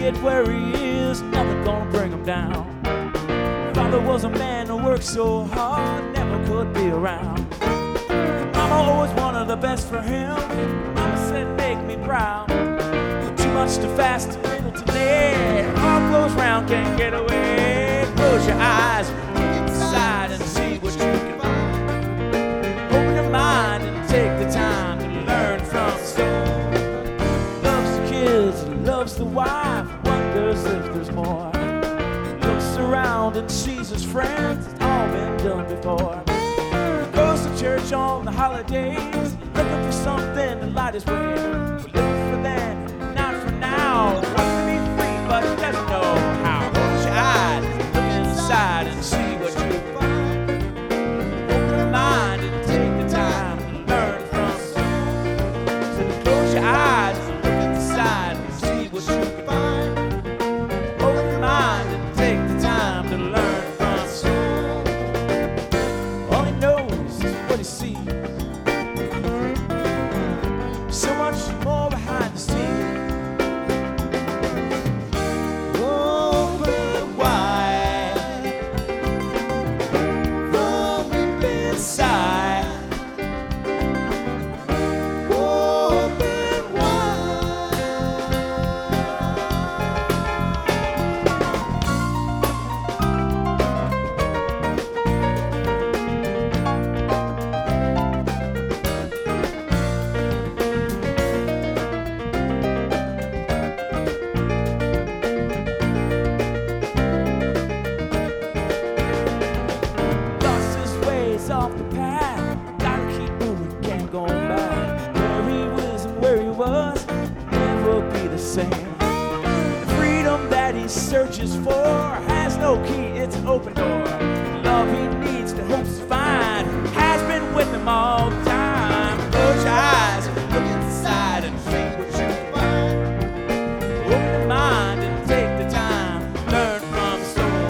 get where he is, nothing gonna bring him down. Father was a man who worked so hard, never could be around. Mama always wanted the best for him. Mama said, make me proud. But too much too fast, too little too late. All goes round, can't get away. Close your eyes, look inside and see what you can find. Open your mind and take the time to learn from soul. Loves the kids, loves the wife, wonders if there's more. Looks around and sees his friends, it's all been done before. Goes to church on the holidays, looking for something to light his way. We're looking for then, not for now. Wants to be free, but he doesn't know how. Close your eyes, look inside and see what you can find. Open your mind and take the time to learn from soul. So close your eyes and look inside and see what you can find. Open your mind and take the time to learn from soul. All he knows is what he sees. So much more behind the scenes. Open wide from deep inside. Open wide. Lost his ways off the path, gotta keep moving, can't go back. Where he was and where he was, never be the same. The freedom that he searches for has no key, it's an open door. The love he needs, the hopes to find, has been with him all the time. Close your eyes, look inside and see what you can find. Open your mind and take the time, learn from soul.